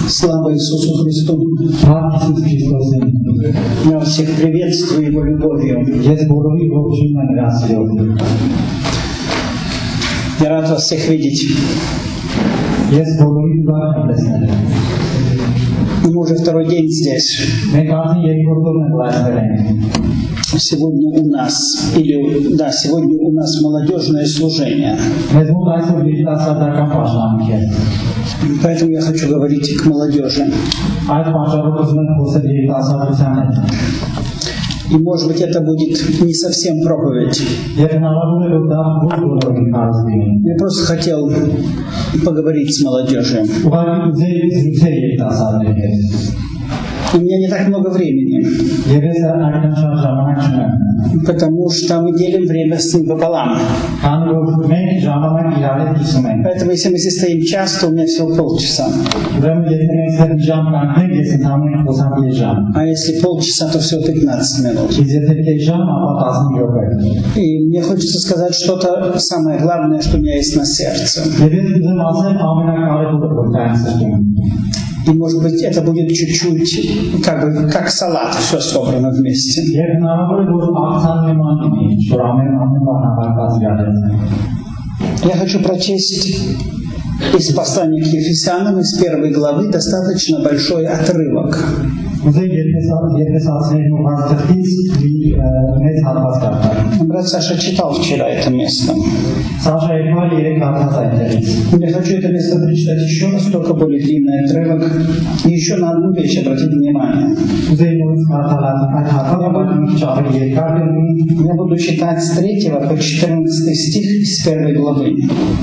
Слава Иисусу Христу! Я всех приветствую Его любовью. Я рад вас всех видеть. Мы уже второй день здесь. Сегодня у нас молодежное служение. Поэтому я хочу говорить к молодежи. И может быть это будет не совсем проповедь. Я просто хотел поговорить с молодежью. У меня не так много времени, потому что мы делим время с ним пополам. Поэтому если мы здесь стоим часто, у меня всего полчаса. А если полчаса, то всего 15 минут. И мне хочется сказать что-то самое главное, что у меня есть на сердце. И может быть это будет чуть-чуть как салат, все собрано вместе. Я хочу прочесть из послания к Ефесянам, из 1 главы, достаточно большой отрывок. Брат Саша читал вчера это место. Я хочу это место прочитать еще раз, только более длинный отрывок. И еще на одну вещь обратите внимание. Я буду читать с 3 по 14 стих из 1 главы.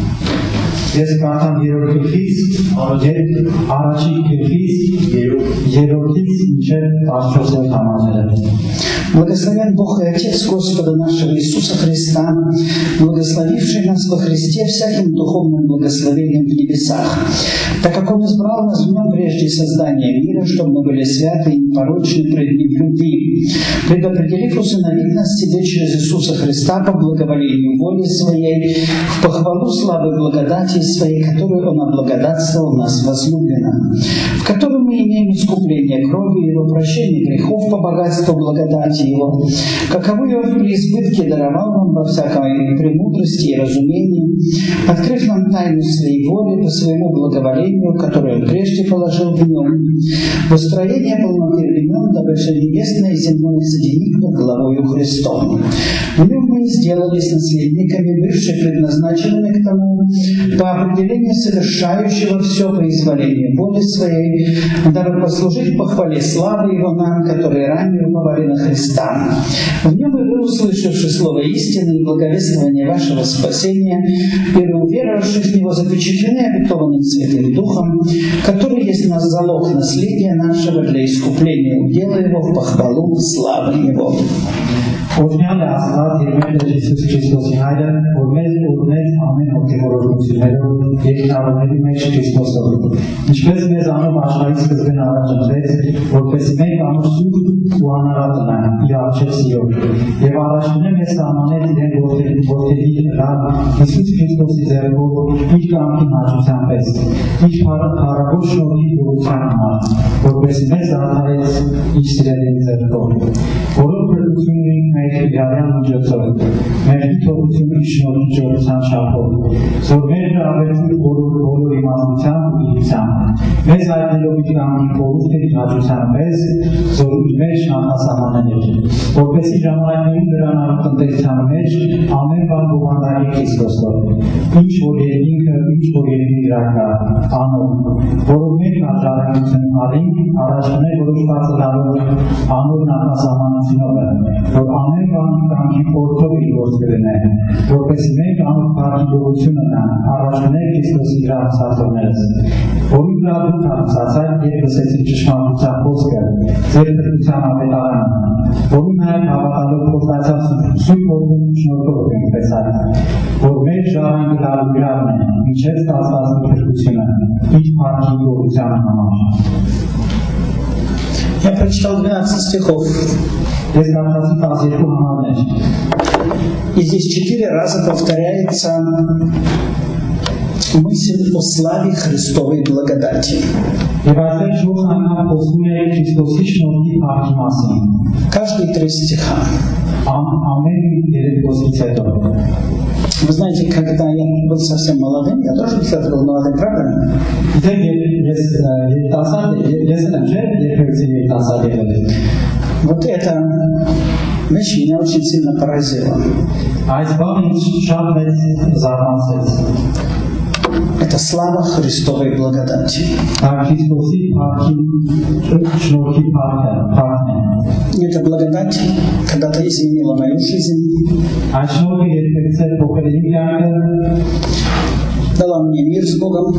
Благословен Бог и Отец Господа нашего Иисуса Христа, благословивший нас во Христе всяким духовным благословением в небесах, так как Он избрал нас в Нем прежде создания мира, чтобы мы были святы и непорочны пред Ним в любви, предопределив усыновить нас Тебе через Иисуса Христа по благоволению воли Своей, в похвалу славы благодати Своей, которую Он облагодатствовал нас возлюбленно, в котором мы имеем искупление крови Его, прощение грехов по богатству благодати Его, каковую в преизбытке даровал нам во всякой премудрости и разумении, открыв нам тайну Своей воли по Своему благоволению, которое Он прежде положил в Нем, в устроение полноты времен, дабы все небесное и земное соединить под главою Христом. В Нем мы сделались наследниками, бывшие предназначенными к тому, по определению совершающего все по изволению воли Своей, дабы послужить похвале славы Его нам, которые ранее уповали на Христа. В Нем и вы, услышавши слово истины и благовествование вашего спасения, и уверовавши в Него, запечатлены обетованным Святым Духом, который есть нас залог наследия нашего для искупления удела Его в похвалу славы Его. Օրհնյալ է Աստված եւ մեր Տեր Հիսուս Քրիստոսի Հայրը, որ մեզ օրհնեց ամեն հոգեվորություններով եւ շնորհների մեջ Քրիստոսով։ Ինչպես մեզ անով աշխարհի սկզբին առաջընտրեց, որպեսզի մենք ամուսնու ու անարատ լինենք իր առջև սիրով, եւ առաջինը մեզ սահմանեց իրեն որդեգի լավ Հիսուս Քրիստոսի ձեռքով իր կամքի հաշվության պես, իր փառավոր շնորհի գորության համար, որպեսզի մեզ արդարեց իր սիրելի ձեռքով, որով փրկությունն մեր իրարյան միջոցով, մեր թողությունը շնորհի ճորության շարքով, որ մեր հավերցի բոլոր իմաստությամբ ու իրությամբ, մեզ այդելով իր կամքի խորհուրդը իր հաճության պես, որ իր մեջ նախասահմաններ, որպեսզի ժամանակների դրան տնտեսության մեջ ամեն բան բովանդակի Քրիստոսով, ինչ որ երկինքը, ինչ որ երկինքի իրակա, անով, որով մենք արժանացություն արինք, առաջներ որոշված լավով անով նախասահմանությունով է, որ ամեն բան կամքի խորհրդով իր գործ կլինեն, որպեսզի մենք անով փառատոնություն ունենանք, առաջներ Քրիստոսի իրացածներս, որի վրա դուք հարցացաք եւ լսեցիք ճշմարտության խոսքը, ձեր փրկության ավետարանը, որի նաև հավատալով խոստացած Սուրբ Հոգու շնորհով ենք տեսած, որ մեր ժառանգը լավիրավն է, ինչպես ստացված փրկությունը, իր փառքի գորության համար։ Я прочитал 12 стихов. И здесь 4 раза повторяется мысль о славе Христовой благодати. Каждые 3 стиха. Вы знаете, когда я был совсем молодым, я тоже когда был молодым, правда? Вот эта вещь меня очень сильно поразила. Это слава Христовой благодати. Эта благодать когда-то изменила мою жизнь, дала мне мир с Богом,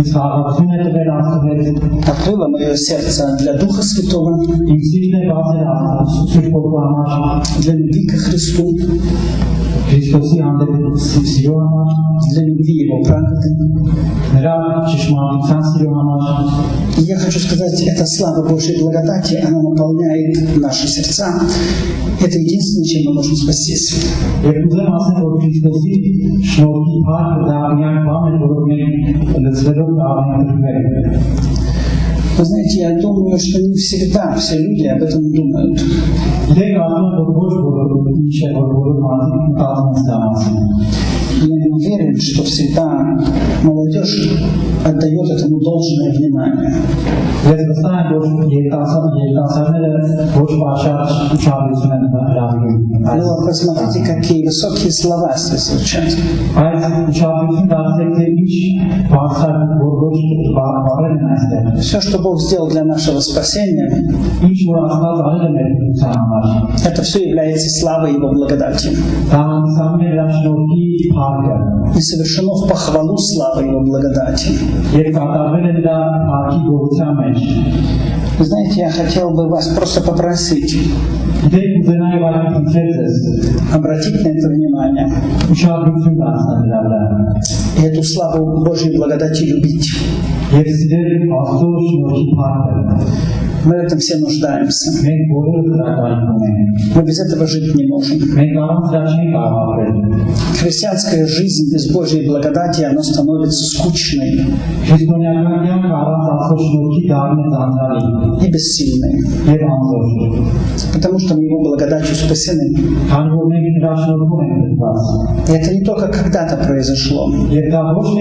открыла мое сердце для Духа Святого, для любви ко Христу, для любви Его правды. И я хочу сказать, эта слава Божьей благодати, она наполняет наши сердца. Это единственное, чем мы можем спастись. Вы знаете, я думаю, что не всегда все люди об этом думают. Я уверен, что всегда молодежь отдает этому должное внимание. Но посмотрите, какие высокие слова здесь звучат. Все, что Бог сделал для нашего спасения, это все является славой Его благодати. И совершено в похвалу славы Его благодати. Вы знаете, я хотел бы вас просто попросить обратить на это внимание и эту славу Божьей благодати любить. Мы в этом все нуждаемся. Мы без этого жить не можем. Христианская жизнь без Божьей благодати, она становится скучной и бессильной. Потому что мы Его благодатью спасены. И это не только когда-то произошло. Я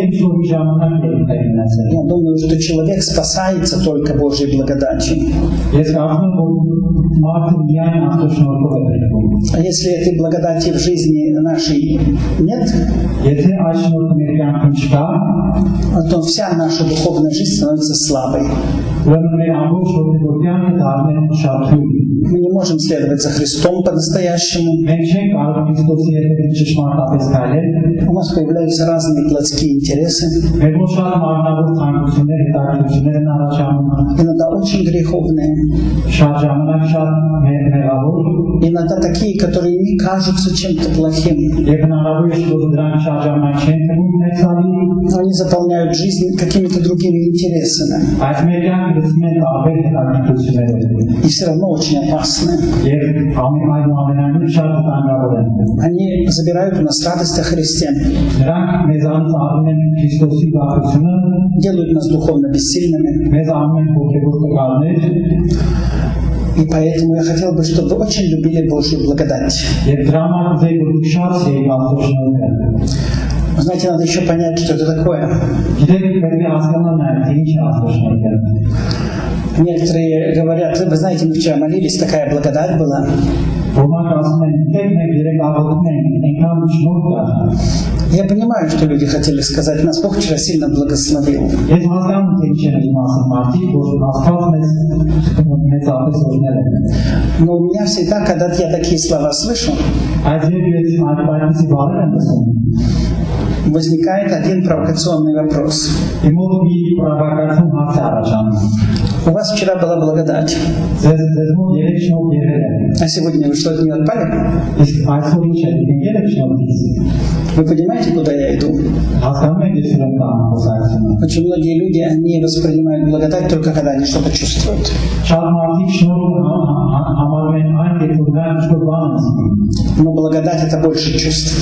думаю, что человек спасается только Божьей благодатью. А если этой благодати в жизни нашей нет, то вся наша духовная жизнь становится слабой. Мы не можем следовать за Христом по-настоящему. У нас появляются разные плотские интересы. Иногда очень греховные. Иногда такие, которые не кажутся чем-то плохим. Но они заполняют жизнь какими-то другими интересами. И все равно очень опасны. Они забирают у нас радость о Христе. Делают нас духовно бессильными. И поэтому я хотел бы, чтобы вы очень любили Божью благодать. Вы знаете, надо еще понять, что это такое. Некоторые говорят, вы знаете, мы вчера молились, такая благодать была. Я понимаю, что люди хотели сказать, нас Бог вчера сильно благословил. Но у меня всегда, когда я такие слова слышу, возникает один провокационный вопрос. У вас вчера была благодать. А сегодня вы что, от нее отпали? Вы понимаете, куда я иду? Очень многие люди, они воспринимают благодать только когда они что-то чувствуют. Но благодать — это больше чувств.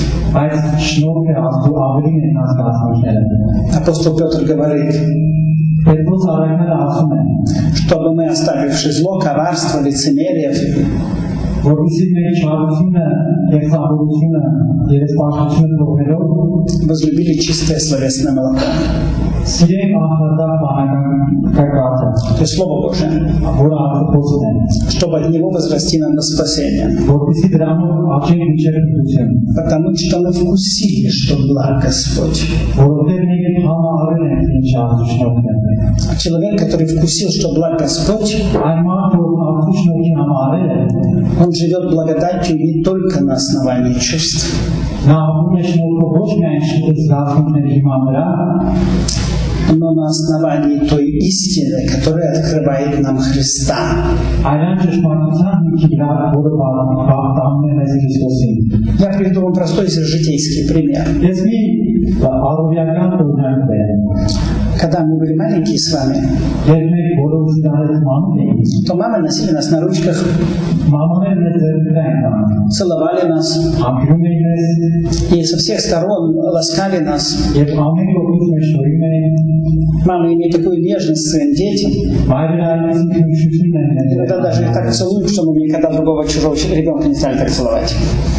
Апостол Петр говорит, чтобы мы, оставивши зло, коварство, лицемерие, возлюбили чистое словесное молоко. То есть Слово Божие, чтобы от него возрасти нам на спасение. Потому что мы вкусили, что благ Господь. Человек, который вкусил, что благ Господь, он живет благодатью не только на основании чувств, но на основании той истины, которая открывает нам Христа. Я приведу вам простой житейский пример. Когда мы были маленькие с вами, то мамы носили нас на ручках, целовали нас и со всех сторон ласкали нас. Мама имеет такую нежность к своим детям. Иногда даже их так целуют, что мы никогда другого чужого ребенка не стали так целовать.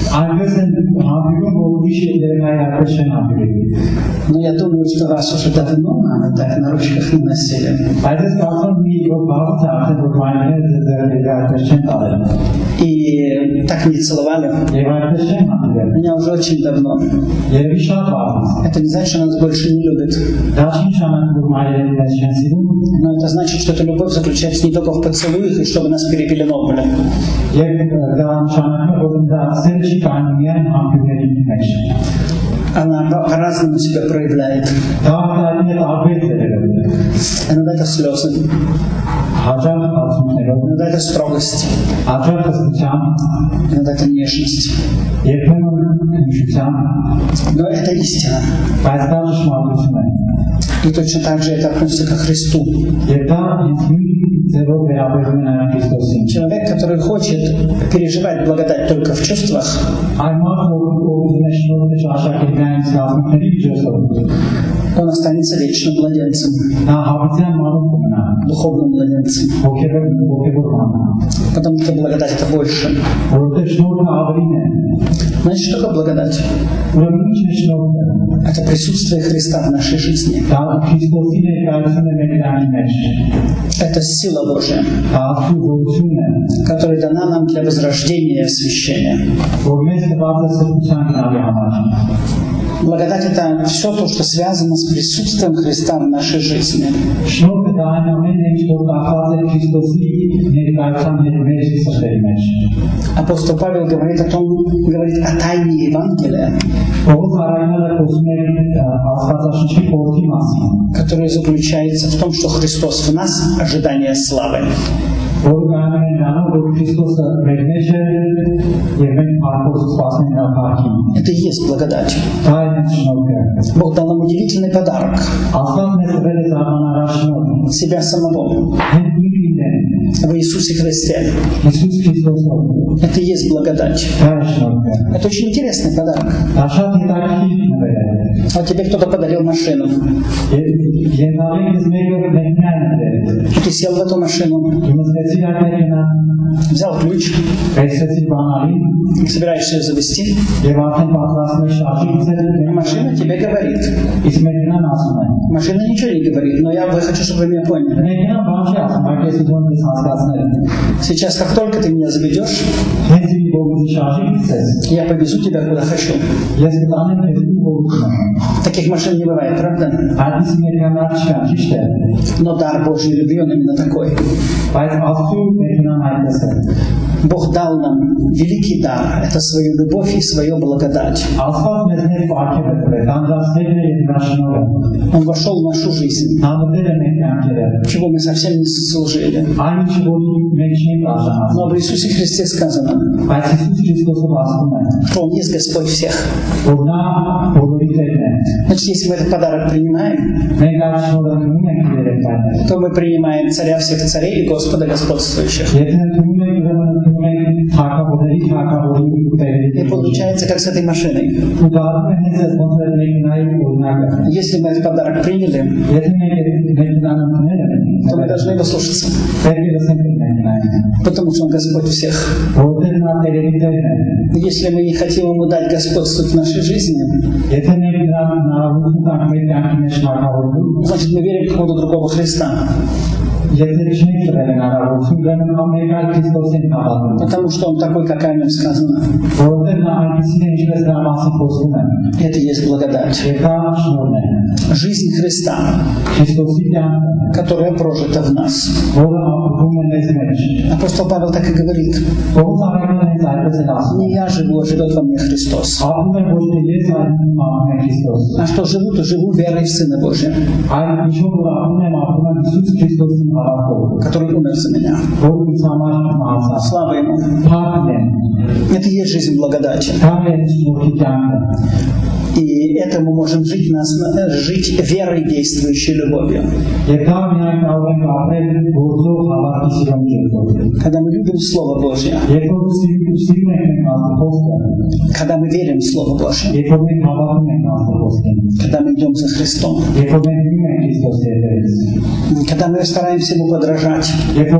Но я думаю, что вас уже давно мамы так на ручках не носили. И так не целовали. Меня уже очень давно. Это не значит, что нас больше не любят. Но это значит, что эта любовь заключается не только в поцелуях, и чтобы нас перепеленовывали. Она по-разному себя проявляет. Иногда это слезы. Иногда это строгость. Иногда это нежность. Но это истина. И точно так же это относится ко Христу. Человек, который хочет переживать благодать только в чувствах, он останется вечным младенцем, духовным младенцем. Потому что благодать — это больше. Знаете, что такое благодать? Это присутствие Христа в нашей жизни. Это сила Божия, которая дана нам для возрождения и освящения. Благодать — это все то, что связано с присутствием Христа в нашей жизни. Апостол Павел говорит о тайне Евангелия, которая заключается в том, что Христос в нас — ожидание славы. Это и есть благодать. Бог дал нам удивительный подарок. Себя самого. В Иисусе Христе. Это и есть благодать. Это очень интересный подарок. А тебе кто-то подарил машину. Ты сел в эту машину, взял ключ, собираешься ее завести. Машина тебе говорит. Машина ничего не говорит, но я хочу, чтобы вы меня поняли. Сейчас, как только ты меня заведешь, я повезу тебя куда хочу. Таких машин не бывает, правда? Но дар Божьей любви, он именно такой. Бог дал нам великий дар, это свою любовь и свою благодать. Он вошел в нашу жизнь, чего мы совсем не заслужили. Но об Иисусе Христе сказано, что Он есть Господь всех. Значит, если мы этот подарок принимаем, то мы принимаем Царя всех царей и Господа господствующих. И получается, как с этой машиной. Если мы этот подарок приняли, то мы должны его слушаться. Потому что Он Господь всех. Если мы не хотим Ему дать господствовать в нашей жизни, значит, мы верим в какого-то другого Христа. Потому что Он такой, как о Нем сказано. Это есть благодать. Жизнь Христа, которая прожита в нас. Апостол Павел так и говорит. Не я живу, а живет во мне Христос. А что живу, то живу верой в Сына Божия, который умер за меня. Слава Ему. Это и есть жизнь благодати. И это мы можем жить верой, действующей любовью. Когда мы любим Слово Божье, когда мы верим в Слово Божье, когда мы идем за Христом, когда мы стараемся Ему подражать,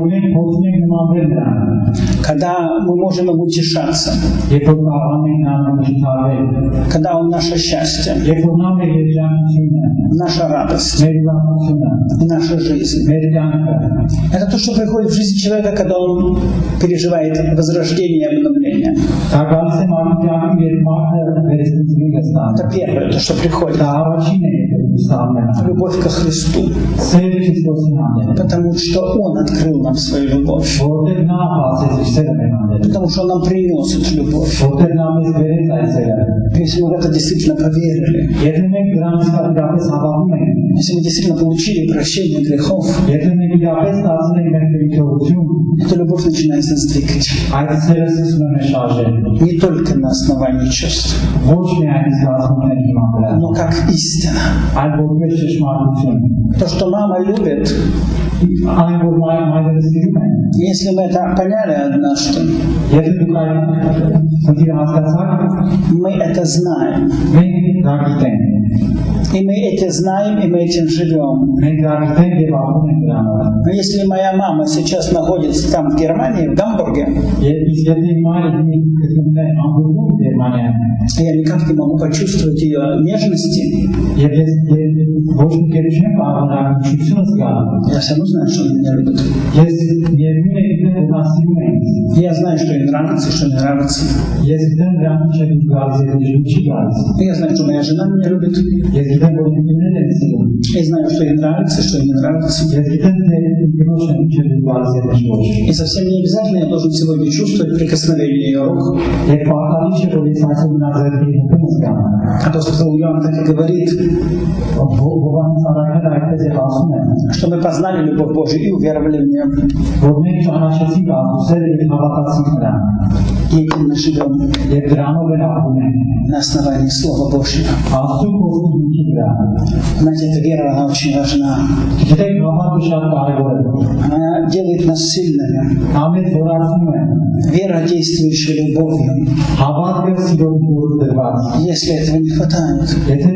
когда мы можем Ему утешаться, когда Он наше счастье, наша радость и наша жизнь. Это то, что приходит в жизнь человека, когда он переживает возрождение и обновление. Это первое, то, что приходит. Любовь ко Христу. Потому что Он открыл нам свою любовь. Потому что Он нам принес эту любовь. Если мы в это действительно поверили, если мы действительно получили прощение грехов, эта любовь начинает нас двигать. Не только на основании чувств, но как истина. То, что мама любит, если мы это поняли однажды, мы это знаем. И мы это знаем, и мы этим живем. Но если моя мама сейчас находится там, в Германии, в Гамбурге, я никак не могу почувствовать ее нежности, я все равно знаю, что она меня любит. Я знаю, что ей нравится и что не нравится. Я знаю, что моя жена меня любит. Я знаю, что ей нравится и что ей не нравится. И совсем не обязательно я должен сегодня чувствовать прикосновение ее рук. Апостол Иоанн так и говорит, что мы познали любовь Божию и уверовали в нее. И этим мы живем на основании Слова Божьего. Знаете, эта вера, она очень важна. Она делает нас сильными. Вера, действующая любовью. Если этого не хватает,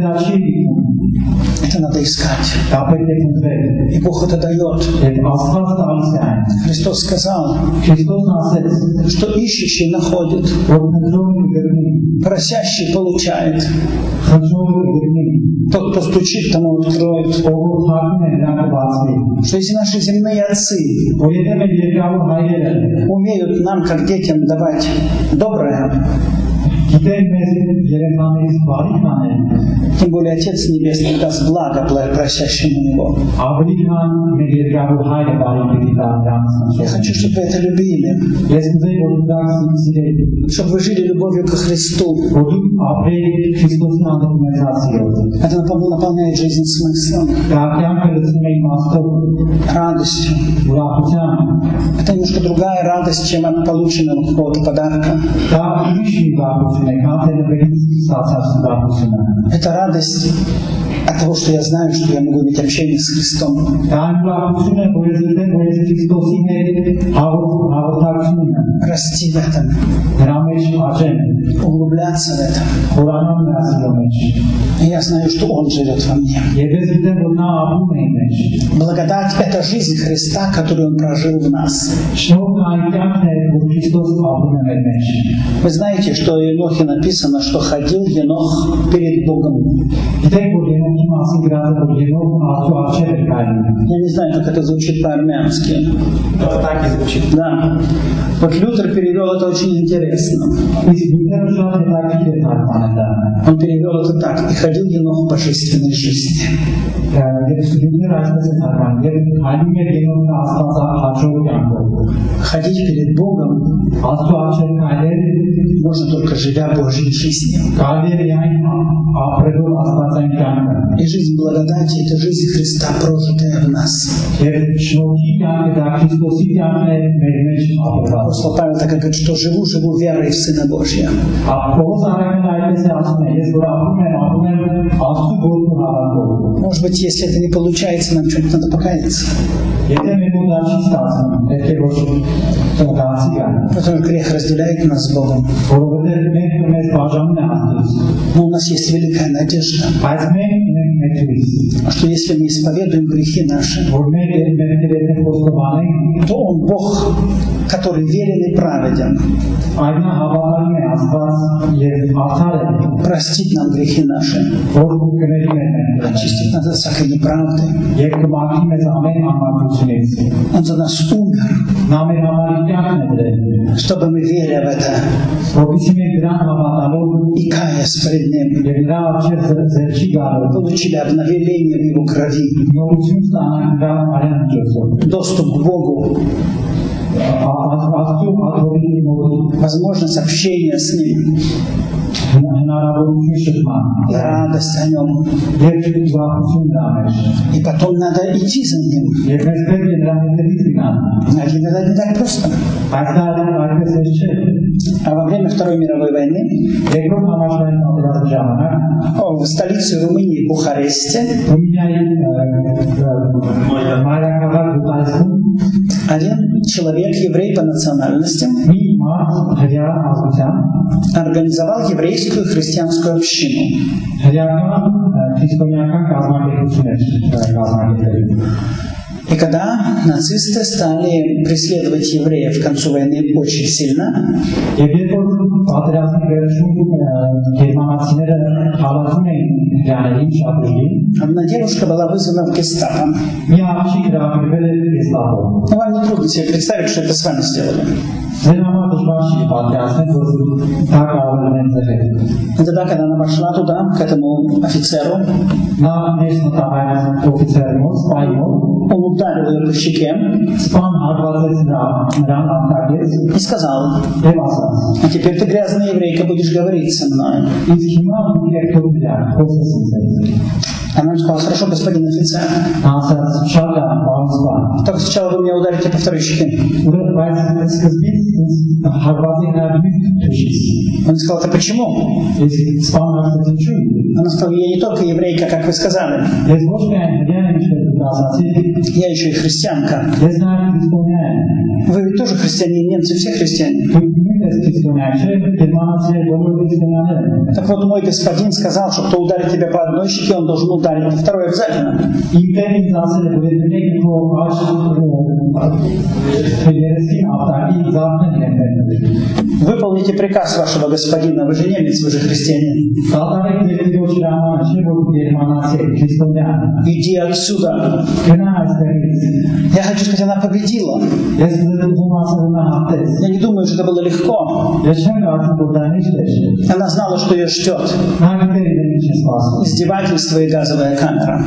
это надо искать. И Бог это дает. Христос сказал, что ищущий находит, просящий получает, тот, кто стучит, тому откроет. Что если наши земные отцы умеют нам, как детям, давать доброе, Тем более Отец Небесный даст благо просящему Него. Я хочу, чтобы вы это любили. Чтобы вы жили любовью ко Христу. Это наполняет жизнь смыслом, радостью. Это немножко другая радость, чем от полученного какого-то подарка. Это радость от того, что я знаю, что я могу иметь общение с Христом. Расти в этом. Углубляться в это. И я знаю, что Он живет во мне. Благодать – это жизнь Христа, которую Он прожил в нас. Вы знаете, что о Енохе написано, что ходил Енох перед Богом. Я не знаю, как это звучит по-армянски. Так и звучит. Да. Вот Лютер перевел это очень интересно. Он перевел это так. И ходил Енох по божественной жизни. Ходить перед Богом можно только живя Божьей жизнью. И жизнь благодати – это жизнь Христа, прожитая в нас. Апостол Павел так говорит, что живу верой в Сына Божия. Может быть, если это не получается, нам что-нибудь надо покаяться. Потому что грех разделяет нас с Богом. Но у нас есть великая надежда, что если мы исповедуем грехи наши, то Он Бог, который верен и праведен, простит нам грехи наши, очистит нас от всякой неправды. Он за нас умер, чтобы мы, веря в это, и каясь пред Ним, получили обновление в Его крови, доступ к Богу, возможность общения с Ним, и радость о Нем. И потом надо идти за Ним. Это не так просто. А во время Второй мировой войны в столице Румынии, Бухаресте, один человек, еврей по национальности, организовал еврейскую христианскую общину. И когда нацисты стали преследовать евреев к концу войны очень сильно, одна девушка была вызвана в гестапо. Вам не трудно себе представить, что это с вами сделали. И тогда, когда она пошла туда, к этому офицеру, он ударил ее по щеке и сказал: а теперь ты, грязная еврейка, будешь говорить со мной. Она сказала: хорошо, господин офицер. Только сначала вы меня ударите по второй щеке. Он сказал: это почему? Она сказала: я не только еврейка, как вы сказали. Я еще и христианка. Вы ведь тоже христиане, немцы все христиане. Так вот, мой господин сказал, что кто ударит тебя по одной щеке, он должен ударить по второй обязательно. Выполните приказ вашего господина, вы же немец, вы же христианин. Иди отсюда. Я хочу сказать, она победила. Я не думаю, что это было легко. Она знала, что ее ждет. Издевательство и газовая камера.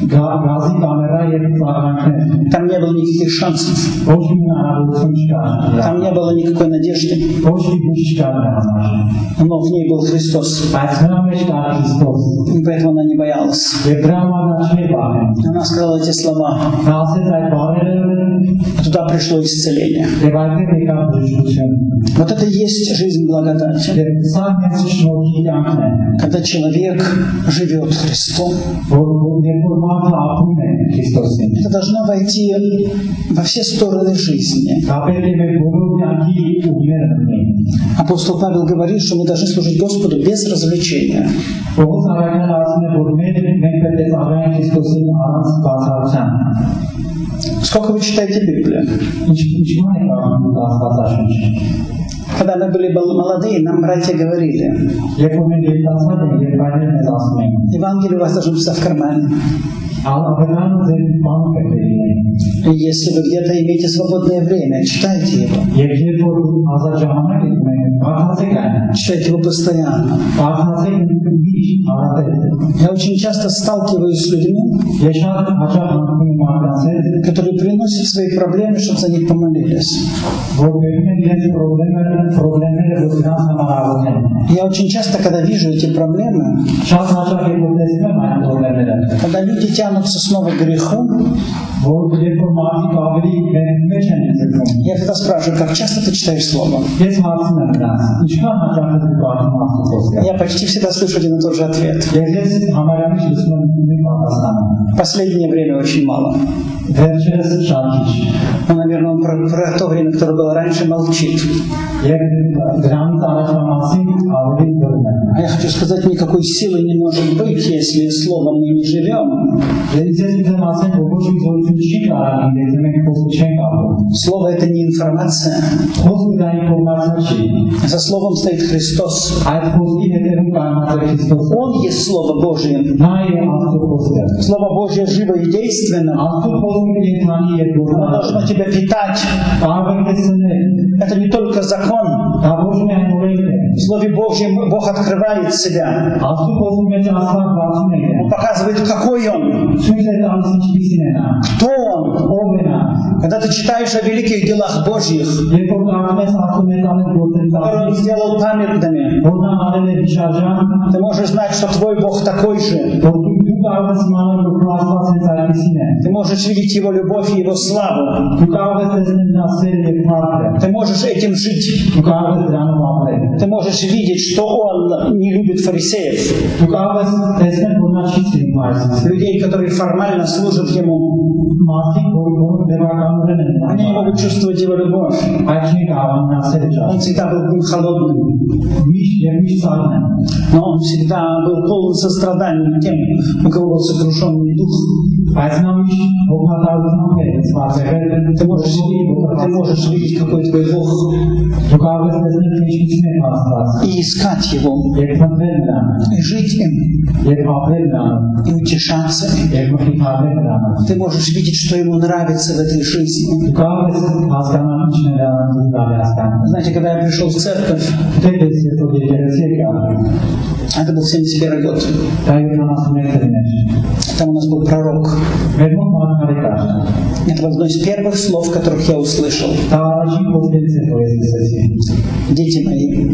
Там не было никаких шансов. Там не было никакой надежды. Но в ней был Христос. И поэтому она не боялась. Она сказала эти слова. Туда пришло исцеление. Вот это и есть жизнь благодати. Когда человек живет Христом, это должно войти во все стороны жизни. Апостол Павел говорит, что мы должны служить Господу без развлечения. Сколько вы читаете Библию? Когда мы были молодые, нам братья говорили: Евангелие у вас должно быть в кармане. И если вы где-то имеете свободное время, читайте его. Читайте его постоянно. Я очень часто сталкиваюсь с людьми, которые приносят свои проблемы, чтобы за них помолились. Я очень часто, когда вижу эти проблемы, когда люди тянутся снова к греху, я всегда спрашиваю, как часто ты читаешь Слово? Я почти всегда слышу один и тот же ответ. В последнее время очень мало. Ну, наверное, он про то время, которое было раньше, молчит. А я хочу сказать, никакой силы не может быть, если Словом мы не живем. Слово — это не информация. За Словом стоит Христос. Он есть Слово Божие. Слово Божье живо и действенно. Оно должно тебя питать. Это не только закон. В Слове Божьем Бог открывает себя. Он показывает, какой Он. Кто Он? Когда ты читаешь о великих делах Божьих, которые Он сделал памятными, ты можешь знать, что твой Бог такой же. Ты можешь видеть Его любовь и Его славу. Ты можешь этим жить. Ты можешь видеть, что Он не любит фарисеев. Людей, которые формально служат Ему. Они не могут чувствовать Его любовь. Он всегда был холодным. Но Он всегда был полон сострадания тем, у кого был сокрушенный дух. Ты можешь видеть, какой твой Бог, и искать Его, и жить им, и утешаться им. Ты можешь видеть, что Ему нравится в этой жизни. Знаете, когда я пришел в церковь, это был 71 год. Там у нас был пророк. Это одно из первых слов, которых я услышал. Дети мои,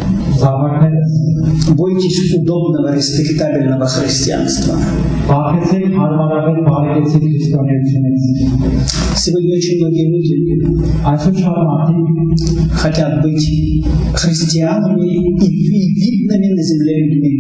бойтесь удобного, респектабельного христианства. Сегодня очень многие люди хотят быть христианами и видными на земле людьми.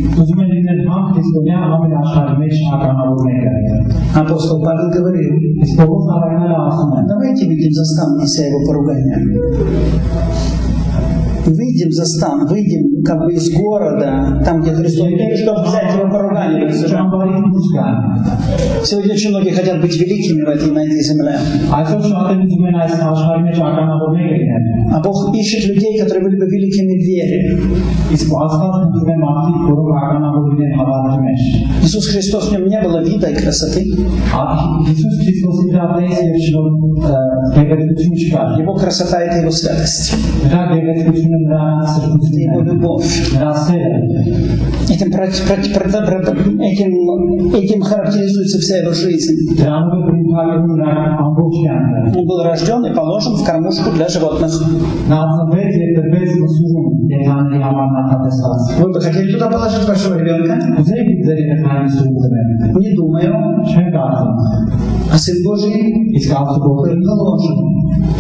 Апостол Павел говорил: давайте видим заставнися Его поругания. выйдем за стан, выйдем как бы из города, там, где Христос, чтобы взять его поругание. Сегодня очень многие хотят быть великими на этой земле. А Бог ищет людей, которые были бы великими в вере. Иисус Христос, в нем не было вида и красоты. Его красота – это его святость. Это его любовь. Этим характеризуется вся его жизнь. Он был рожден и положен в кормушку для животных. Вы бы хотели туда положить вашего ребенка? Не думаю. А Сын Божий был положен.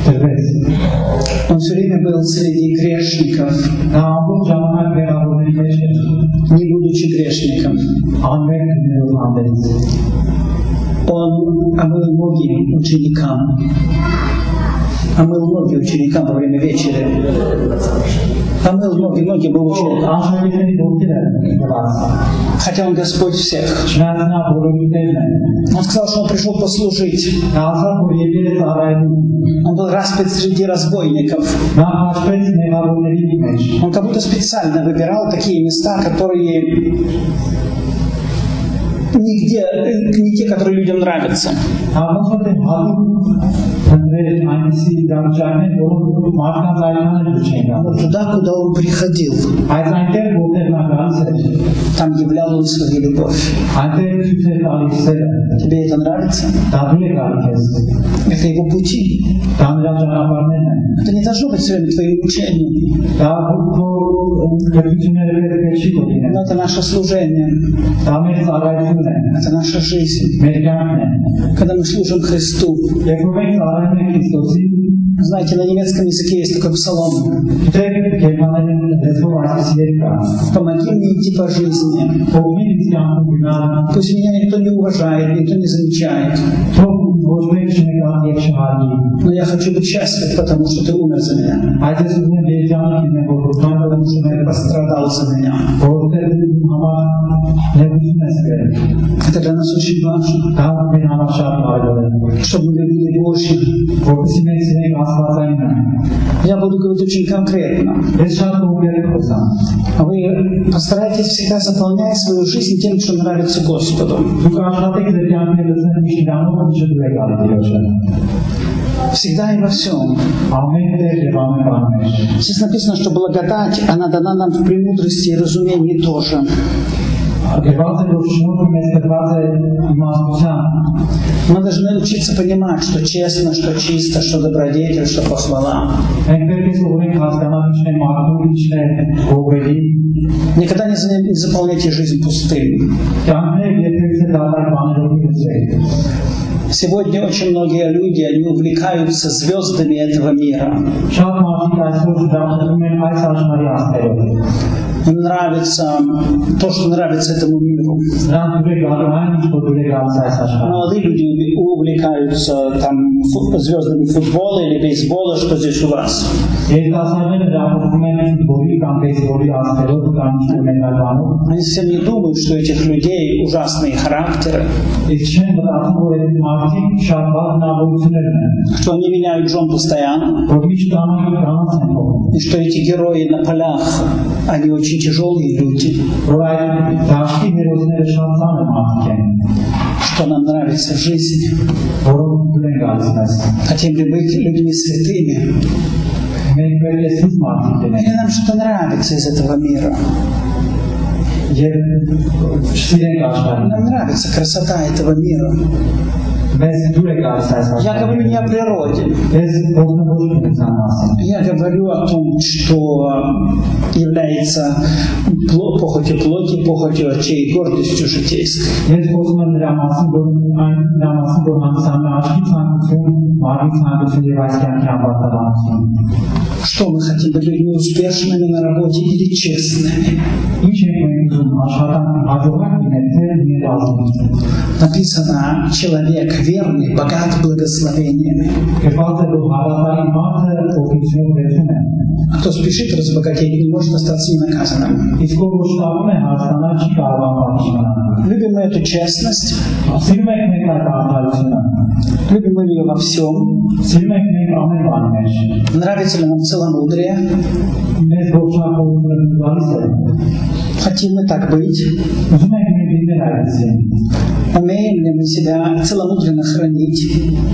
Он все время был среди грешников, не будучи грешником. Он омыл ноги ученикам. Омыл ноги ученикам во время вечери. Омыл ноги был ученикам. Хотя он Господь всех. Он сказал, что он пришел послужить. Он был распят среди разбойников. Он как будто специально выбирал такие места, которые не те, которые людям нравятся. Но туда, куда он приходил, там являл он свою любовь. Тебе это нравится? Это его пути. Это не должно быть все время твоим учением. Но это наше служение. Это наша жизнь. Когда мы служим Христу. Знаете, на немецком языке есть такой псалом. Помоги мне идти по жизни. Пусть меня никто не уважает, никто не замечает. Но я хочу быть счастлив, потому что ты умер за меня. Потому что ты пострадал за меня. Это для нас очень важно. Чтобы мы любили Божьим. Я буду говорить очень конкретно. Вы постарайтесь всегда заполнять свою жизнь тем, что нравится Господу. Всегда и во всем. Здесь написано, что благодать, она дана нам в премудрости и разумении тоже. Мы должны учиться понимать, что честно, что чисто, что добродетель, что похвала. Никогда не заполняйте жизнь пустым. Сегодня очень многие люди, они увлекаются звездами этого мира. Им нравится то, что нравится этому миру. Молодые люди увлекаются там звездами футбола или бейсбола, что здесь у вас. Они совсем не думают, что у этих людей ужасные характеры, что они меняют жен постоянно, и что эти герои на полях, они очень тяжелые люди. Что нам нравится в жизни. Хотим ли быть людьми святыми? Или нам что-то нравится из этого мира? Нам нравится красота этого мира. Я говорю не о природе. Я говорю о том, что является похотью плоти, похотью очей, гордостью житейской. Что мы хотим быть людьми успешными на работе или честными? Написано, человек верный, богат благословением. кто спешит разбогатеть, не может остаться ненаказанным. Любим мы эту честность, любим мы ее во всем. Нравится ли нам целомудрие? Хотим мы так быть? Умеем ли мы себя целомудренно хранить?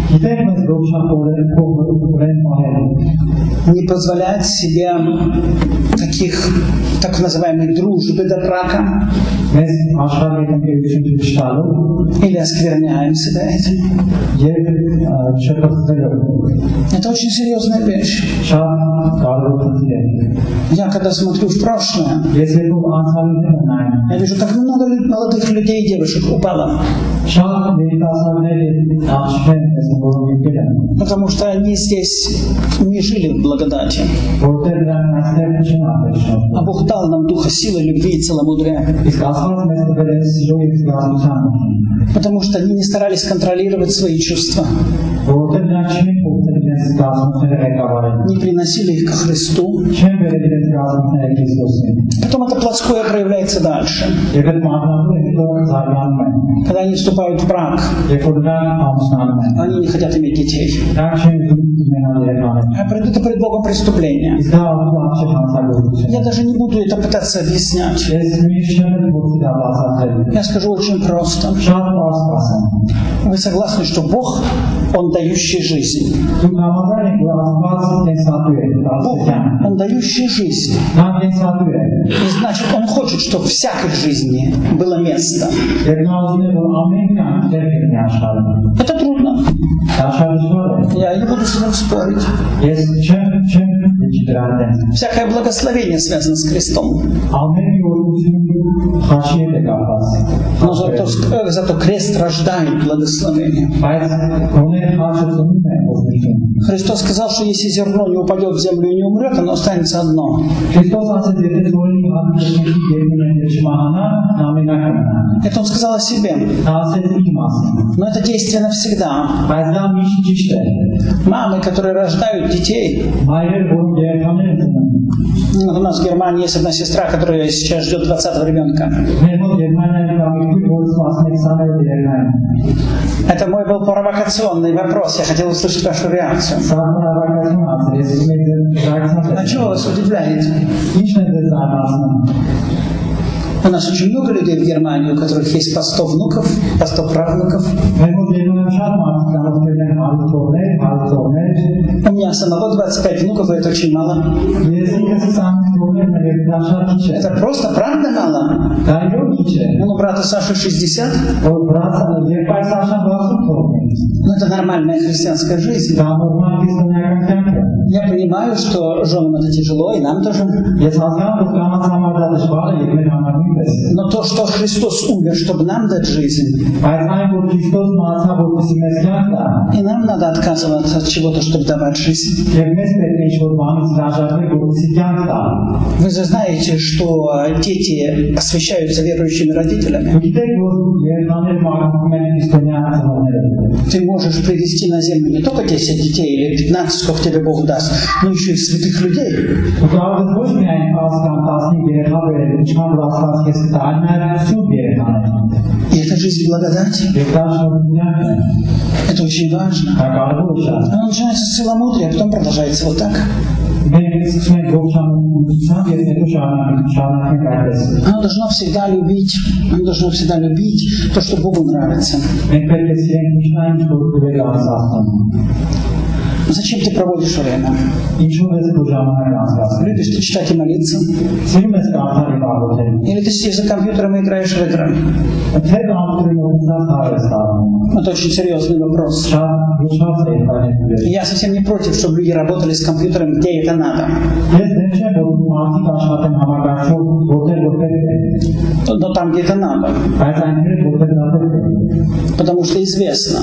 Не позволять себе таких так называемой дружбы до брака? Или оскверняем себя этим? Это очень серьезная вещь. Я когда смотрю в прошлое, я вижу так много молодых людей и девушек упало. Потому что они здесь не жили в благодати. А Бог дал нам духа силы, любви и целомудрия. Потому что они не старались контролировать свои чувства. Не приносили их ко Христу. Потом это плотское проявляется дальше. Когда они вступают в брак, они не хотят иметь детей. Это пред Богом преступление. Я даже не буду это пытаться объяснять. Я скажу очень просто. Вы согласны, что Бог, Он дающий жизнь? Бог, Он дающий жизнь. И значит, Он хочет, чтобы в всякой жизни было место. Это трудно. Я не буду с этим спорить. Всякое благословение связано с крестом. Но зато крест рождает благословение. Христос сказал, что если зерно не упадет в землю и не умрет, оно останется одно. Это Он сказал о себе. Но это действие навсегда. Мамы, которые рождают детей. У нас в Германии есть одна сестра, которая сейчас ждет 20-го ребенка. Это мой был провокационный вопрос. Я хотел услышать вашу реакцию. А чего вас удивляет? У нас очень много людей в Германии, у которых есть по 100 внуков, по 100 правнуков. У меня самого 25 внуков, и это очень мало. Это просто правда мало? У брата Саши 60. Но это нормальная христианская жизнь. Я понимаю, что женам это тяжело, и нам тоже. Но то, что Христос умер, чтобы нам дать жизнь, и нам надо отказываться от чего-то, чтобы давать жизнь. Вы же знаете, что дети освящаются верующими родителями. Ты можешь привести на землю не только 10 детей или 15, сколько тебе Бог даст, но еще и святых людей. И это жизнь благодати. Это очень важно. Она начинается с целомудрия, а потом продолжается вот так. Оно должно всегда любить то, что Богу нравится. Зачем ты проводишь время? Любишь ты читать и молиться? Или ты сидишь за компьютером и играешь в игры? Это очень серьезный вопрос. Я совсем не против, чтобы люди работали с компьютером, где это надо. Но там, где это надо. Потому что известно,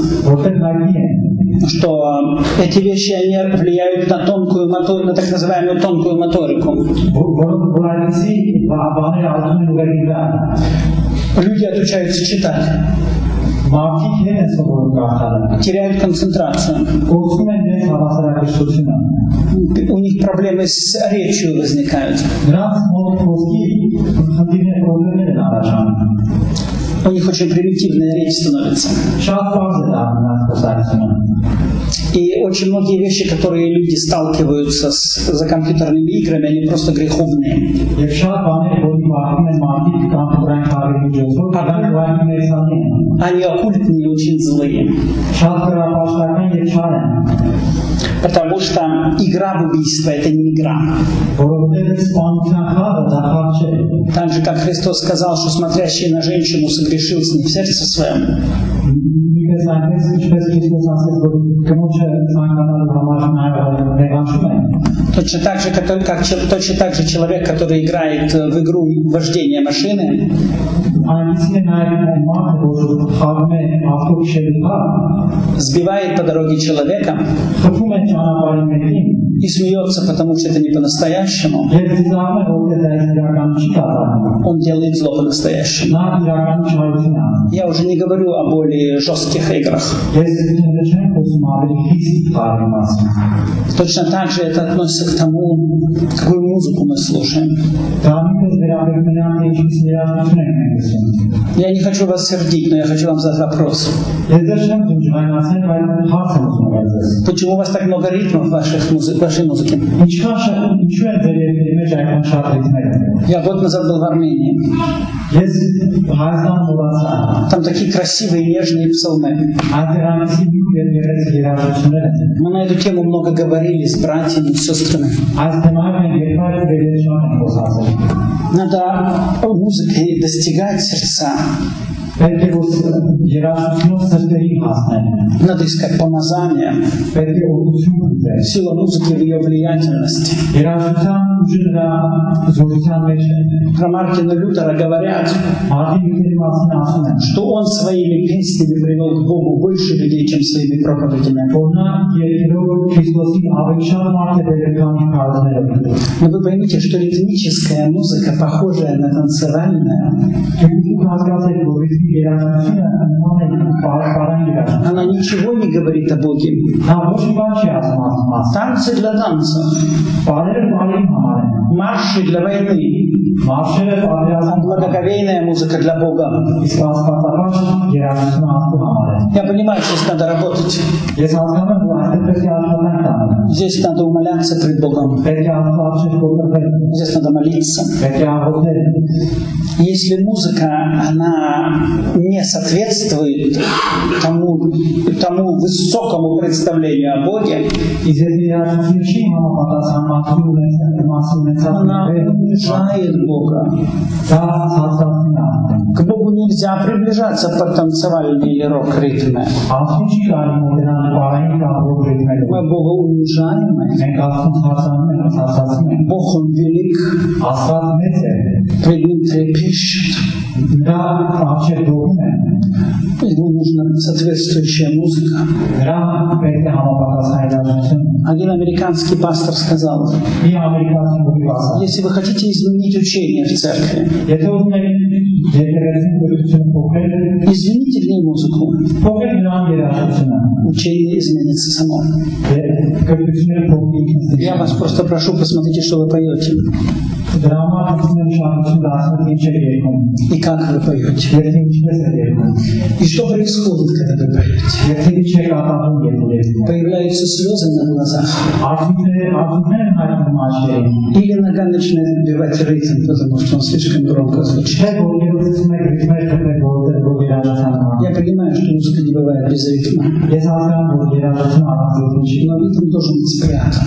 что эти вещи они влияют на тонкую моторику, на так называемую тонкую моторику. Люди отучаются читать. մարդիկ հետ են սովորում կարդալը։ теряют концентрацию. Գործում են դες հավասարակշռությունը։ У них проблемы с речью возникают. Նրանց մոտ խոսքի խնդիրներ խնդիրներ են առաջանում։ У них очень примитивная речь становится. Շատ բարձ է դառնում նրանց խոսակցությունը։ И очень многие вещи, которые люди сталкиваются за компьютерными играми, они просто греховные. Եվ շատ բաներ, որի բախում են մարդիկ կամպյուտերային խաղերի միջոցով, դրանք ուղղակի մեծանի են։ Они оккультные, очень злые. Շատ հրապարակական եւ չար են։ Потому что игра в убийство – это не игра. Որովհետեւ սպանության խաղը դա խաղ չէ։ Так же, как Христос сказал, что смотрящий на женщину согрешил с ней в сердце своем. Точно так же человек, который играет в игру вождения машины, сбивает по дороге человека и смеется, потому что это не по-настоящему. Он делает зло по-настоящему. Я уже не говорю о более жестких играх. Точно так же это относится к тому, какую музыку мы слушаем. Я не хочу вас сердить, но я хочу вам задать вопрос. Почему у вас так много ритмов в вашей музыке? Я год назад был в Армении. Там такие красивые, нежные псалмы. Мы на эту тему много говорили с братьями и сестрами. Надо музыкой достигать сердца. Надо искать помазание. Сила музыки в ее влиятельности. Про Мартина Лютера говорят, что он своими песнями привел к Богу больше людей, чем своими проповедями. Но вы поймите, что ритмическая музыка, похожая на танцевальную, она ничего не говорит о Боге. Танцы для танца. Марши для войны. Благоговейная музыка для Бога. Я понимаю, что здесь надо работать. Здесь надо умоляться пред Богом. Здесь надо молиться. Если музыка, она не соответствует тому высокому представлению о Боге, она унижает Бога. К Богу нельзя приближаться под танцевальные или рок-ритмы. Мы Бога унижаем. Бог Он велик. Пред Ним трепещет. Ему нужна соответствующая музыка. Один американский пастор сказал: если вы хотите изменить учение в церкви, измените в ней музыку, учение изменится само. Я вас просто прошу, посмотрите, что вы поете. И как вы поете. И что происходит, когда вы поете. Появляются слезы на глазах. Или нога начинает отбивать ритм, потому что он слишком громко звучит. Я понимаю, что музыка не бывает без ритма. Но ритм должен быть спрятан.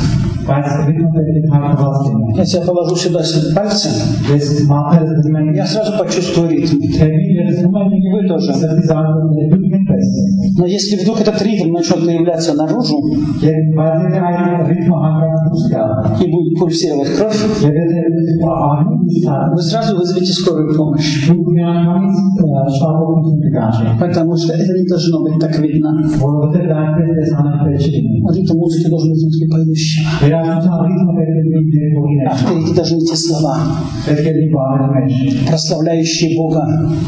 Я тебя положу сюда пальцы, я сразу почувствую ритм. И вы тоже. Но если вдруг этот ритм начнет появляться наружу, и будет пульсировать кровь, вы сразу вызовете скорую помощь. Потому что это не должно быть так видно. Ритм музыки должен быть внутри поющего. А впереди должны идти слова, прославляющие Бога,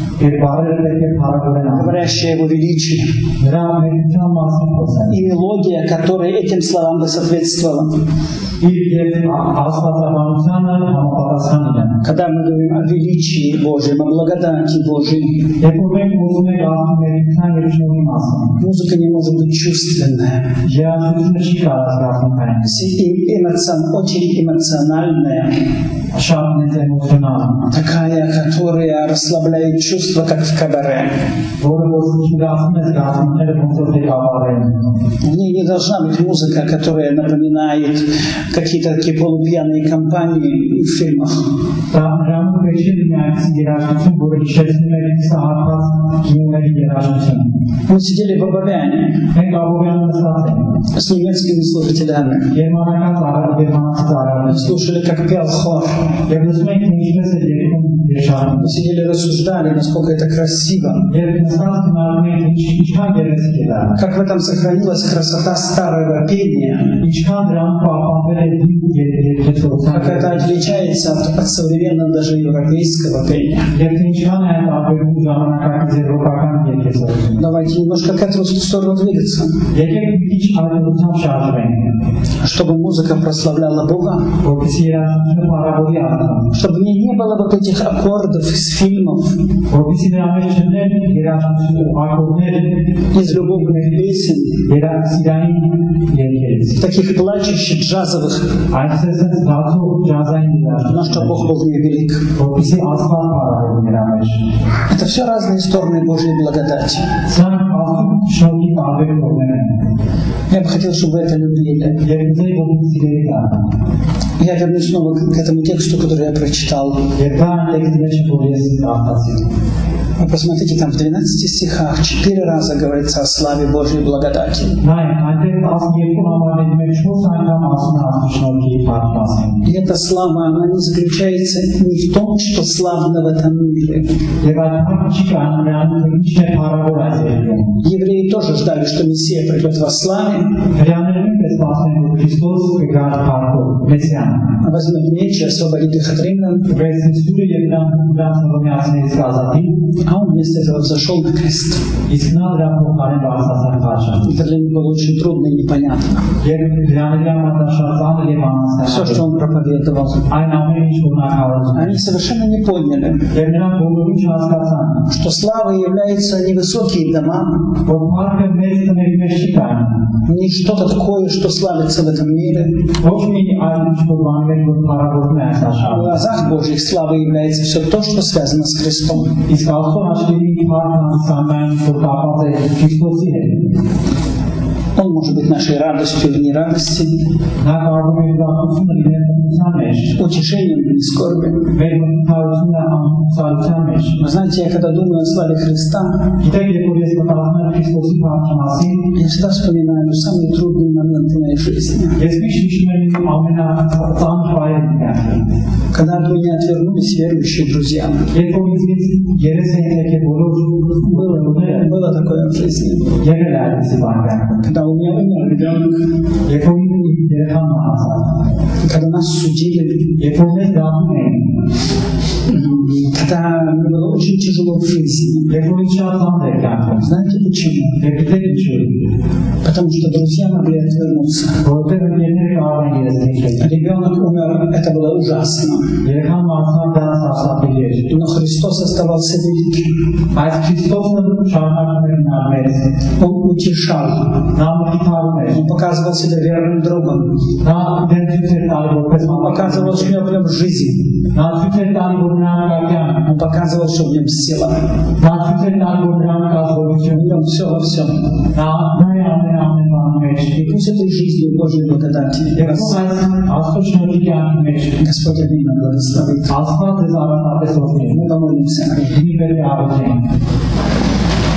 говорящие Его величие. И мелодия, которая этим словам бы соответствовала. Когда мы говорим о величии Божьем, о благодати Божьей, музыка не может быть чувственная. Очень эмоциональная. Такая, которая расслабляет чувства, как в кабаре. В ней не должна быть музыка, которая напоминает какие-то такие полупьяные компании в фильмах. Мы сидели в Абовяне с немецкими служителями. Слушали, как пел хор. Мы сидели, рассуждали, насколько это красиво. Как в этом сохранилась красота старого пения. Как это отличается от современного, даже европейского пения. Давайте немножко к эту сторону двигаться. Чтобы музыка прославляла Бога. Чтобы не было вот этих аккордов из фильмов, из любовных песен, таких плачущих джазовых, но что Бог был невелик. Это все разные стороны Божьей благодати. Я бы хотел, чтобы вы это любили. Я вернусь снова к этому тексту, который я прочитал. Вы посмотрите, там в 12 стихах 4 раза говорится о славе Божьей благодати. И эта слава, она не заключается не в том, что славно в этом мире. Евреи тоже ждали, что Мессия придет во славе. Возьмет меч и освободит их от римлян. А он вместо этого взошел на крест. Это для него было очень трудно и непонятно. Все, что он проповедовал, они совершенно не поняли, что слава является не высокие дома, не что-то такое, что славится в этом мире. В глазах Божьих слава является все то, что связано с Христом. Он может быть нашей радостью или нерадостью, утешением или скорбью. Вы знаете, я когда думаю о славе Христа, я всегда вспоминаю самые трудные моменты моей жизни. Когда от меня отвернулись верующие друзья. Было такое в жизни. Когда у меня умер ребенок, когда нас судили, когда мне было очень тяжело в жизни. Знаете почему? Потому что друзья могли отвернуться. Ребенок умер, это было ужасно. Но Христос оставался великим. Он утешал. Он показывал себя верным другом. Он показывал, что в нем жизнь. Он показывал, что в нем сила. В нем все во всем. И пусть этой жизнью Божьей благодати Господь именно благословит. Мы помолимся.